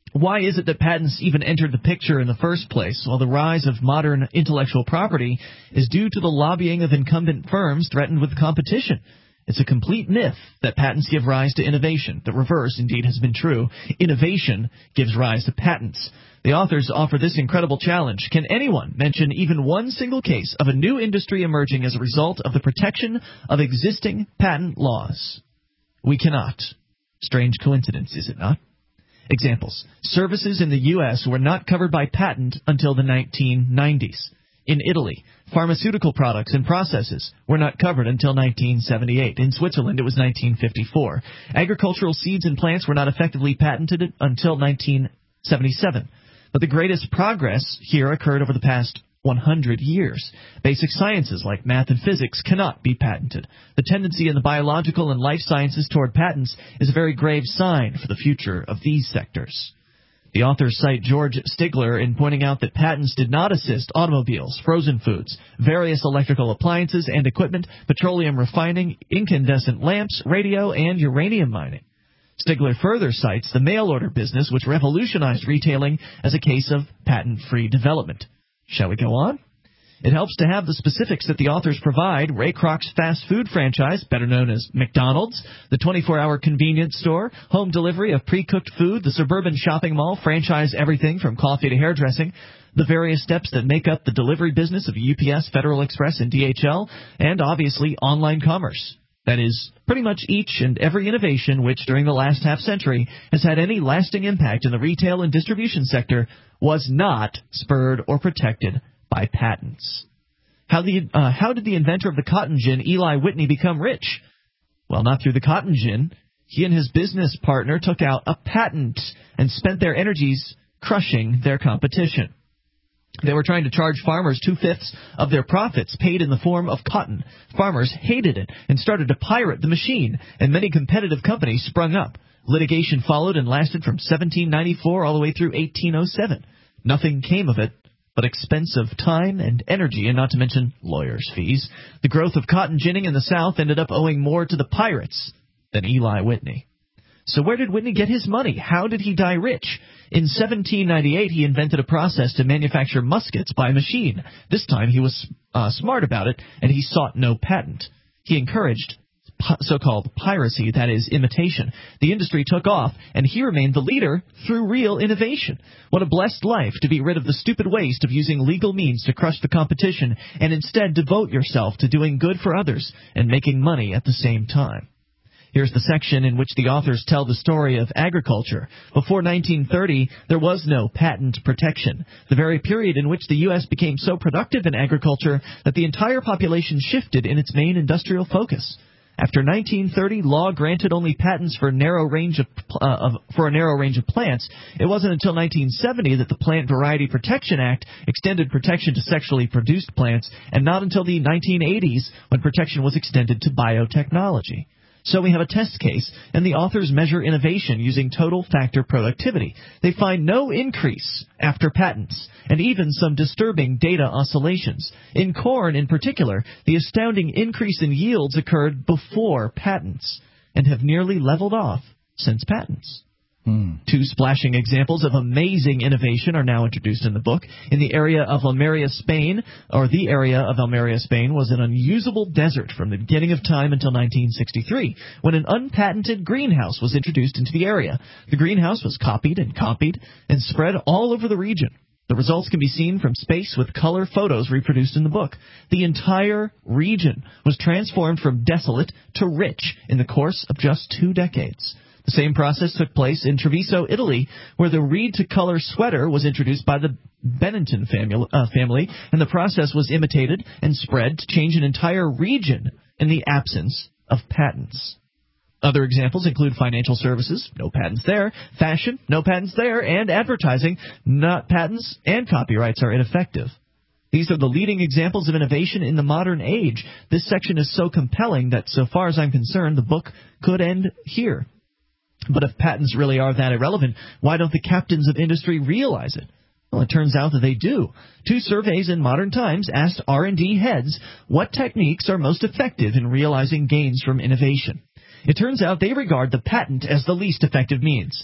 Why is it that patents even entered the picture in the first place? Well, the rise of modern intellectual property is due to the lobbying of incumbent firms threatened with competition. It's a complete myth that patents give rise to innovation. The reverse, indeed, has been true. Innovation gives rise to patents. The authors offer this incredible challenge. Can anyone mention even one single case of a new industry emerging as a result of the protection of existing patent laws? We cannot. Strange coincidence, is it not? Examples. Services in the U S were not covered by patent until the nineteen nineties. In Italy, pharmaceutical products and processes were not covered until nineteen seventy-eight. In Switzerland, it was nineteen fifty-four. Agricultural seeds and plants were not effectively patented until nineteen seventy-seven. But the greatest progress here occurred over the past one hundred years. Basic sciences like math and physics cannot be patented. The tendency in the biological and life sciences toward patents is a very grave sign for the future of these sectors. The authors cite George Stigler in pointing out that patents did not assist automobiles, frozen foods, various electrical appliances and equipment, petroleum refining, incandescent lamps, radio, and uranium mining. Stigler further cites the mail-order business, which revolutionized retailing as a case of patent-free development. Shall we go on? It helps to have the specifics that the authors provide. Ray Kroc's fast food franchise, better known as McDonald's, the twenty-four hour convenience store, home delivery of pre-cooked food, the suburban shopping mall, franchise everything from coffee to hairdressing, the various steps that make up the delivery business of U P S, Federal Express, and D H L, and obviously online commerce. That is, pretty much each and every innovation which, during the last half-century, has had any lasting impact in the retail and distribution sector was not spurred or protected by patents. How, the, uh, how did the inventor of the cotton gin, Eli Whitney, become rich? Well, not through the cotton gin. He and his business partner took out a patent and spent their energies crushing their competition. They were trying to charge farmers two-fifths of their profits paid in the form of cotton. Farmers hated it and started to pirate the machine, and many competitive companies sprung up. Litigation followed and lasted from seventeen ninety-four all the way through eighteen oh seven. Nothing came of it but expensive time and energy, and not to mention lawyers' fees. The growth of cotton ginning in the South ended up owing more to the pirates than Eli Whitney. So where did Whitney get his money? How did he die rich? In seventeen ninety-eight, he invented a process to manufacture muskets by machine. This time he was uh, smart about it, and he sought no patent. He encouraged so-called piracy, that is, imitation. The industry took off, and he remained the leader through real innovation. What a blessed life to be rid of the stupid waste of using legal means to crush the competition and instead devote yourself to doing good for others and making money at the same time. Here's the section in which the authors tell the story of agriculture. Before nineteen thirty, there was no patent protection. The very period in which the U S became so productive in agriculture that the entire population shifted in its main industrial focus. After nineteen thirty, law granted only patents for a narrow range of, uh, of for a narrow range of plants. It wasn't until nineteen seventy that the Plant Variety Protection Act extended protection to sexually produced plants, and not until the nineteen eighties when protection was extended to biotechnology. So we have a test case, and the authors measure innovation using total factor productivity. They find no increase after patents, and even some disturbing data oscillations. In corn, in particular, the astounding increase in yields occurred before patents, and have nearly leveled off since patents. Hmm. Two splashing examples of amazing innovation are now introduced in the book. In the area of Almeria, Spain, or the area of Almeria, Spain, was an unusable desert from the beginning of time until nineteen sixty-three, when an unpatented greenhouse was introduced into the area. The greenhouse was copied and copied and spread all over the region. The results can be seen from space with color photos reproduced in the book. The entire region was transformed from desolate to rich in the course of just two decades. The same process took place in Treviso, Italy, where the reed-to-color sweater was introduced by the Benetton family, uh, family, and the process was imitated and spread to change an entire region in the absence of patents. Other examples include financial services, no patents there, fashion, no patents there, and advertising, not patents, and copyrights are ineffective. These are the leading examples of innovation in the modern age. This section is so compelling that, so far as I'm concerned, the book could end here. But if patents really are that irrelevant, why don't the captains of industry realize it? Well, it turns out that they do. Two surveys in Modern Times asked R and D heads what techniques are most effective in realizing gains from innovation. It turns out they regard the patent as the least effective means.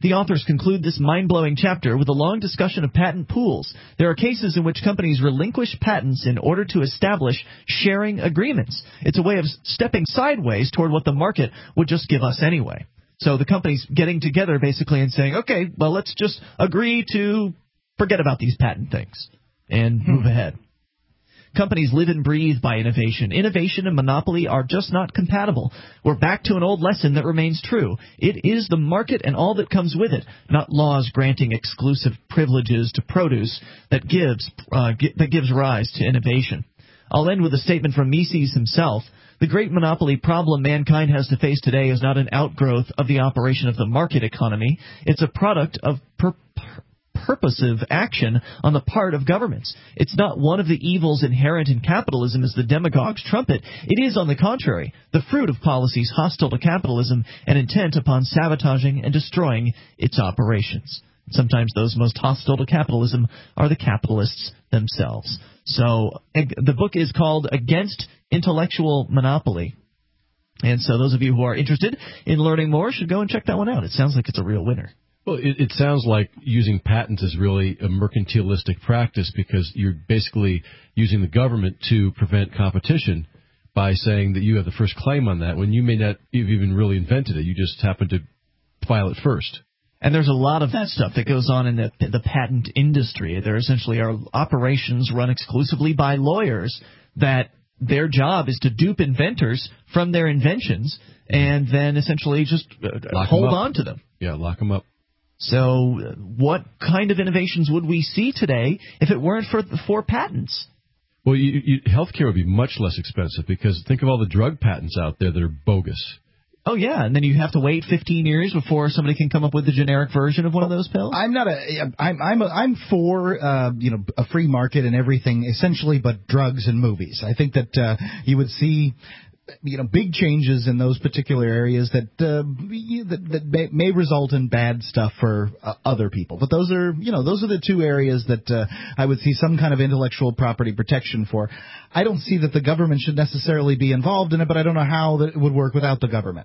The authors conclude this mind-blowing chapter with a long discussion of patent pools. There are cases in which companies relinquish patents in order to establish sharing agreements. It's a way of stepping sideways toward what the market would just give us anyway. So the company's getting together basically and saying, okay, well, let's just agree to forget about these patent things and move ahead. Companies live and breathe by innovation. Innovation and monopoly are just not compatible. We're back to an old lesson that remains true. It is the market and all that comes with it, not laws granting exclusive privileges to produce that gives uh, that gives rise to innovation. I'll end with a statement from Mises himself. The great monopoly problem mankind has to face today is not an outgrowth of the operation of the market economy. It's a product of per- purposive action on the part of governments. It's not one of the evils inherent in capitalism as the demagogues trumpet. It is, on the contrary, the fruit of policies hostile to capitalism and intent upon sabotaging and destroying its operations. Sometimes those most hostile to capitalism are the capitalists themselves. So the book is called Against Intellectual Monopoly. And so those of you who are interested in learning more should go and check that one out. It sounds like it's a real winner. Well, it, it sounds like using patents is really a mercantilistic practice because you're basically using the government to prevent competition by saying that you have the first claim on that when you may not have even really invented it. You just happen to file it first. And there's a lot of that stuff that goes on in the, the patent industry. There essentially are operations run exclusively by lawyers that their job is to dupe inventors from their inventions and then essentially just uh, hold on to them. Yeah, lock them up. So what kind of innovations would we see today if it weren't for for patents? Well, you, you, healthcare would be much less expensive because think of all the drug patents out there that are bogus. Oh, yeah, and then you have to wait fifteen years before somebody can come up with the generic version of one of those pills? I'm not a I'm I'm a, I'm for uh, you know a free market and everything essentially but drugs and movies. I think that uh, you would see you know, big changes in those particular areas that uh, that, that may, may result in bad stuff for uh, other people. But those are, you know, those are the two areas that uh, I would see some kind of intellectual property protection for. I don't see that the government should necessarily be involved in it, but I don't know how that it would work without the government.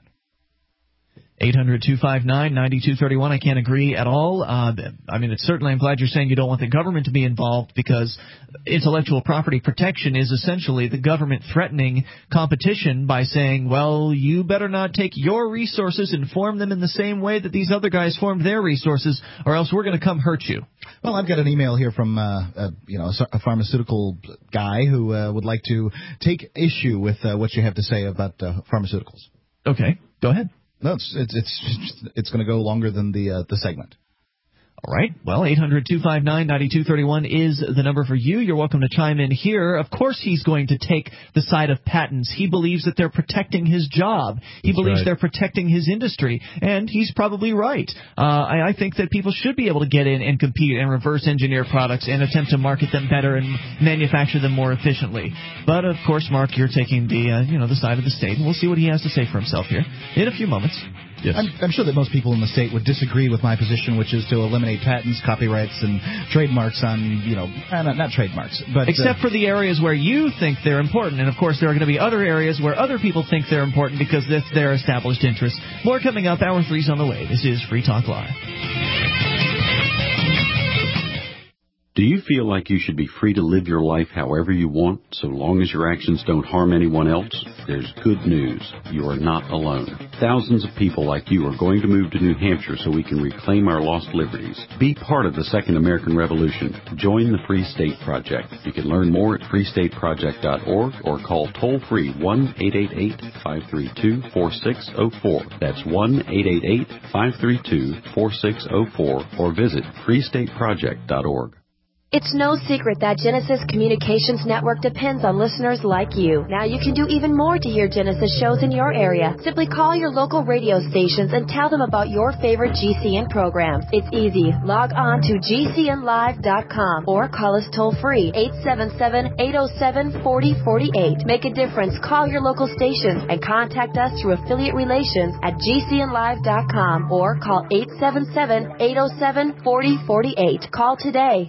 eight hundred two five nine nine two three one. I can't agree at all. Uh, I mean, it's certainly, I'm glad you're saying you don't want the government to be involved because intellectual property protection is essentially the government threatening competition by saying, well, you better not take your resources and form them in the same way that these other guys formed their resources, or else we're going to come hurt you. Well, I've got an email here from uh, a, you know, a pharmaceutical guy who uh, would like to take issue with uh, what you have to say about uh, pharmaceuticals. Okay, go ahead. No, it's it's it's, it's going to go longer than the uh, the segment. All right. Well, eight hundred two five nine nine two three one is the number for you. You're welcome to chime in here. Of course he's going to take the side of patents. He believes that they're protecting his job. He That's believes right. they're protecting his industry. And he's probably right. Uh, I, I think that people should be able to get in and compete and reverse engineer products and attempt to market them better and manufacture them more efficiently. But, of course, Mark, you're taking the, uh, you know, the side of the state. And we'll see what he has to say for himself here in a few moments. Yes. I'm, I'm sure that most people in the state would disagree with my position, which is to eliminate patents, copyrights, and trademarks on, you know, uh, not, not trademarks, but except uh, for the areas where you think they're important, and of course there are going to be other areas where other people think they're important because that's their established interests. More coming up. Hour three's on the way. This is Free Talk Live. Do you feel like you should be free to live your life however you want, so long as your actions don't harm anyone else? There's good news. You are not alone. Thousands of people like you are going to move to New Hampshire so we can reclaim our lost liberties. Be part of the Second American Revolution. Join the Free State Project. You can learn more at free state project dot org or call toll-free one eight eight eight, five three two, four six zero four. That's one eight eight eight, five three two, four six zero four or visit free state project dot org. It's no secret that Genesis Communications Network depends on listeners like you. Now you can do even more to hear Genesis shows in your area. Simply call your local radio stations and tell them about your favorite G C N programs. It's easy. Log on to G C N live dot com or call us toll-free eight seven seven, eight zero seven, four zero four eight. Make a difference. Call your local stations and contact us through affiliate relations at G C N live dot com or call eight seven seven, eight zero seven, four zero four eight. Call today.